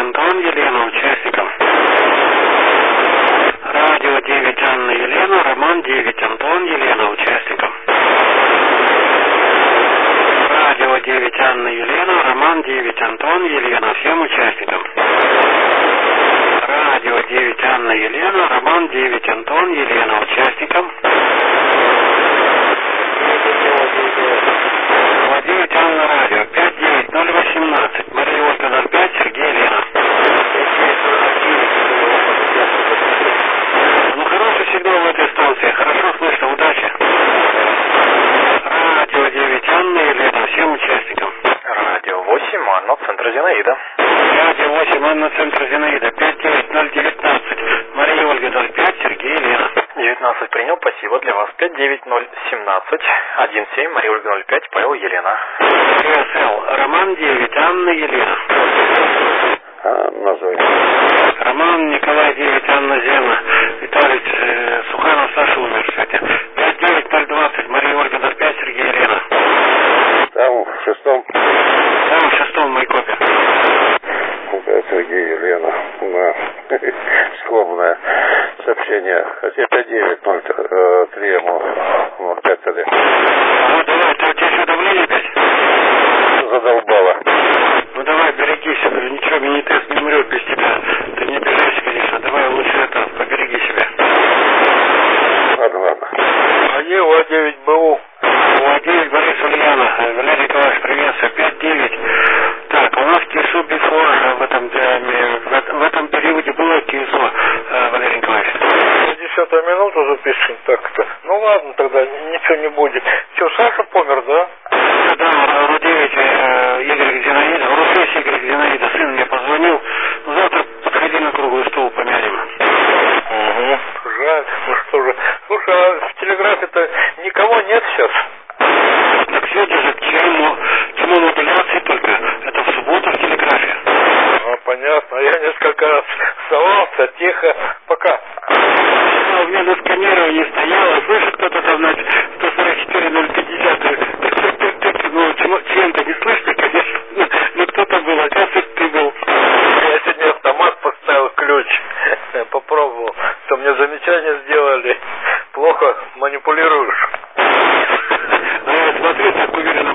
Антон, Елена участникам. Радио 9 Анна, Елена, Роман 9 Антон, Елена участникам. Радио 9 Анна, Елена, Роман 9 Антон, Елена всем участникам. Радио 9 Анна, Елена, Роман 9 Антон, Елена участникам. 9 Анна, радио 59018, Мария Ольга 05, Сергей, Елена. Ну хороший сигнал в этой станции, хорошо слышно, удачи. Радио 9 Анна, Елена всем участникам. Радио 8 Анна, центр Зинаида. Радио 8 Анна, центр Зинаида 59019, Мария Ольга 05, Сергей, Елена. 19 принял, спасибо для вас. 59017 17 Мария Ольга 05, Павел, Елена. КСЛ, Роман 9, Анна, Елена. Назови. Роман, Николай 9, Анна, Зена. Виталий, Суханов, Саша умер сегодня. 59020, Мария Ольга 05, Сергей, Елена. Там в шестом. Там в шестом Майкопе. Да, Сергей, Елена. Да. Скромное сообщение. Хотя 5903 05 ТД. Ну давай, ты у тебя что, давление опять? Задолбало. Ну давай, берегись, ничего, мини-тест не умрет без тебя. Ты не обижайся, конечно, давай лучше это, побереги себя. Ладно. А ЕУА-9 БУ. УА-9, Борис Ульяна, Валерий Николаевич, приветствую, 5-9. Так, у нас КИСО before в этом периоде было КИСО, Валерий Николаевич. 10-я минута запишем так-то. Ну ладно, тогда ничего не будет. Все, Саша помер, да? Да, Ру-9, Игорь Зинаида, Ру-6, Игорь Зинаида, сын мне позвонил. Ну, завтра подходи на круглый стол, помянем. Угу. Жаль, ну что же. Слушай, а в телеграфе-то никого нет сейчас? Так сегодня же тема модуляции только. Это в субботу в телеграфе. А, понятно. Я несколько раз совался, тихо. Пока. У меня на сканировании стояло. Слышит кто-то там, значит, 144-050. Ну, чем-то не слышно, конечно. Ну, кто-то был, оказывается, ты был. Я сегодня автомат поставил, ключ. Попробовал. То мне замечание сделали. Плохо манипулируешь. Ну, я смотрю, так уверенно.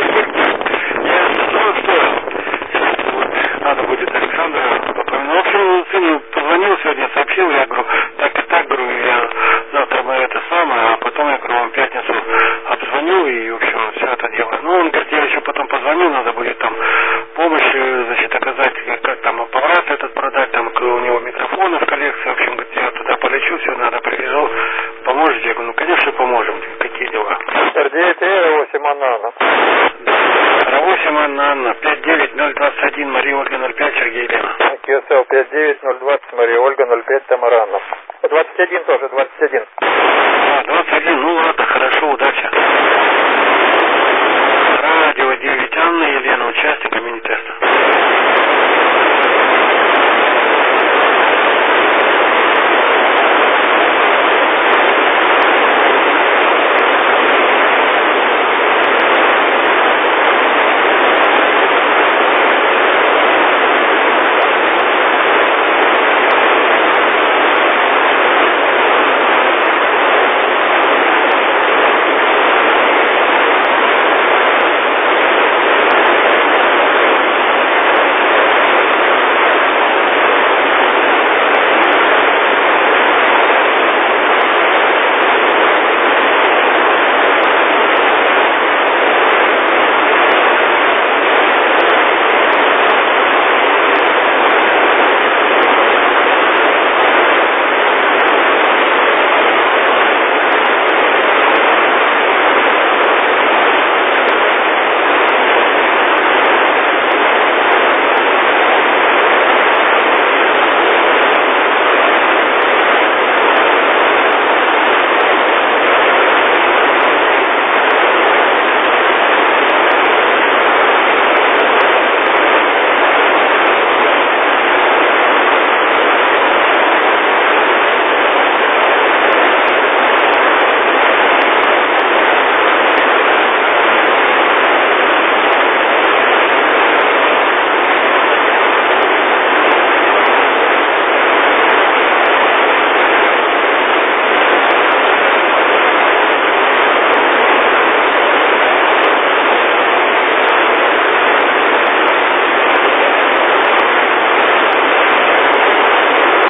Я стоял. Надо будет Александра попомнить. В общем, сыну позвонил сегодня, сообщил, я говорю, так, говорю, я завтра мы это самое, а потом я говорю, вам в пятницу обзвоню и, в общем, все это делаю. Ну, он говорит, я еще потом позвоню, надо будет там помощь, значит, оказать, как там аппарат этот продать, там у него микрофоны в коллекции, в общем, говорит, я туда полечу, все надо, привезу, поможете? Я говорю, ну, конечно, поможем, какие дела? RD3, 8 Анна. Р8 Анна, 59021, Мария Ольга 05, Сергей, Елена. КСЛ 59020, Мария Ольга 05, Тамара Анна. 21 тоже, 21. А, 21, ну ладно, хорошо, удачи.